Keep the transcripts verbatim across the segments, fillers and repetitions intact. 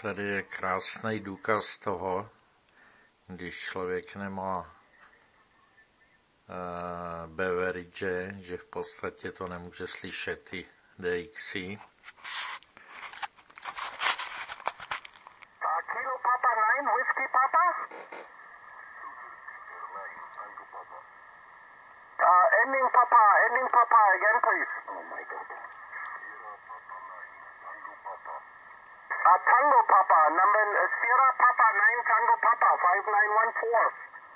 Tady je krásný důkaz toho, když člověk nemá uh, beverage, že v podstatě to nemůže slyšet ty D X C. Kilo Papa nine, Whiskey Papa? Uh, ending Papa, ending Papa again, please. Oh my God. Uh, Tango Papa, number uh, Sierra Papa nine, Tango Papa, five nine one four.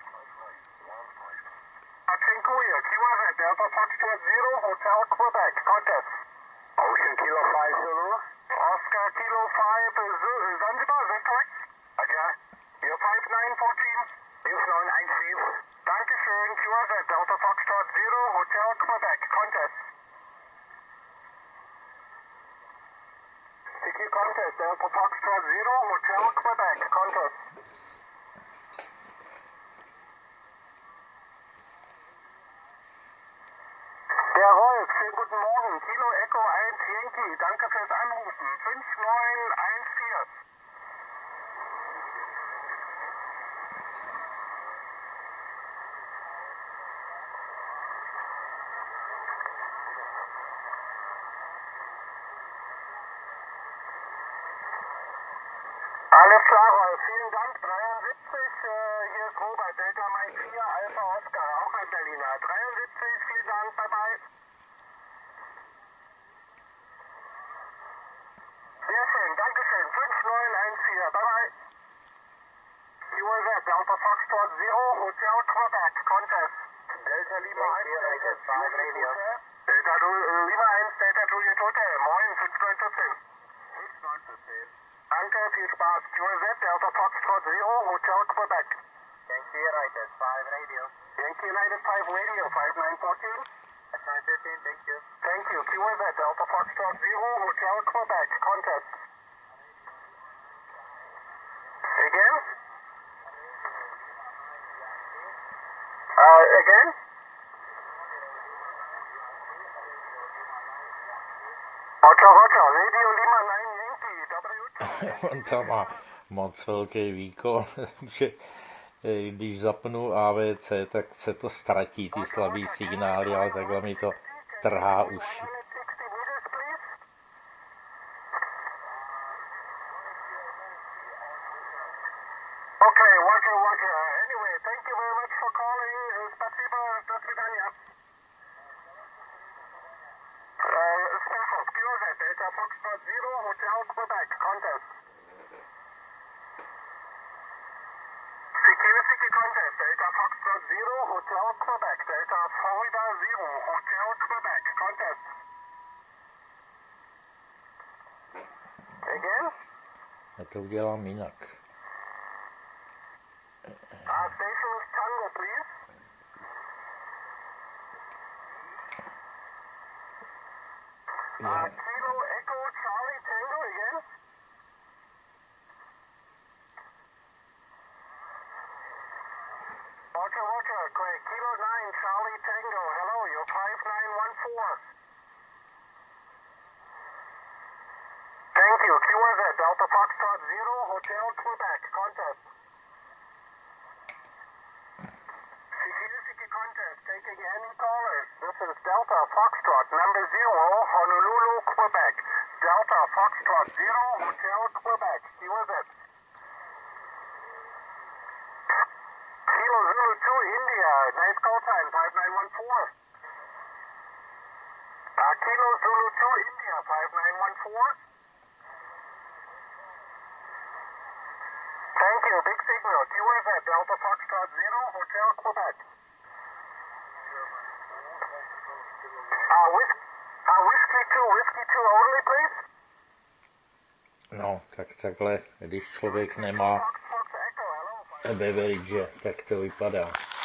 Uh, Trincuya, Kilo Red, Delta Foxtrot zero, Hotel Quebec, contest. Ocean Kilo five Zulu. Oscar Kilo five uh, Zulu, Zanzibar, is that correct? Okay. You're five nine one four. You're nine nine five. Dankeschön, Kilo Red, Delta Foxtrot zero, Hotel Quebec, contest. C Q contest, Delta Foxtrot zero, Hotel Quebec, contest. Der Rolf, schönen guten Morgen. Kilo Echo eins Yankee, danke fürs Anrufen. fünf neun eins vier. Alles klar, Rolf. Vielen Dank. dreiundsiebzig, äh, hier ist Robert, Delta Mike vier, Alpha Oscar, auch ein Berliner. dreiundsiebzig, vielen Dank, bye bye. Sehr schön, Dankeschön. fünf neun eins vier, bye bye. U S A, Delta Foxtrot zero, Hotel Quebec, contest. Delta Lima eins, five radio. Delta uh, Lima eins, Delta Juliet Hotel, moin, fünf neun eins fünf. fünf neun eins fünf. Danke, viel Spaß. U S A, Delta Foxtrot zero, Hotel Quebec. Yankee United five radio. Yankee United five radio, five nine one four. That's nine fifteen, thank you. Thank you. Q S A, Delta Foxtrot zero, Hotel Quebec, contest. Again? Uh, again? Roger, Roger, Radio Lima nine Yankee, W. On tam má moc velký výkon, takže když zapnu A V C, tak se to ztratí, ty slabý signály, ale takhle mi to trhá uši. Okay, Roger, Roger. Anyway, thank you very much for calling. Спасибо, до свидания. Uh, Special, Q Z, Delta Foxtrot zero, Hotel Quebec, contest. C Q, C Q contest, Delta Foxtrot zero, Hotel Quebec, Delta Florida zero, Hotel Quebec, contest. Again? Já to udělám jinak. Uh, station is Tango, please. Uh, Kilo Echo Charlie Tango again. Roger, Roger, great. Kilo nine Charlie Tango. Hello, you're five nine one four. Thank you. Q S A, Delta Foxtrot zero, Hotel Quebec, contest. C Q C Q contest, taking any callers. This is Delta Foxtrot number zero, Honolulu, Quebec. Delta Foxtrot zero, Hotel Quebec. Q S A. Kilo Zulu two, India. Nice call time, five nine one four. Uh, Kilo Zulu two, India, five nine one four. Thank you, big signal. Q S A, Delta Foxtrot zero, Hotel Quebec. Uh, whis uh, whiskey two, whiskey two only, please. No, tak takhle, když člověk nemá beverage, tak to vypadá.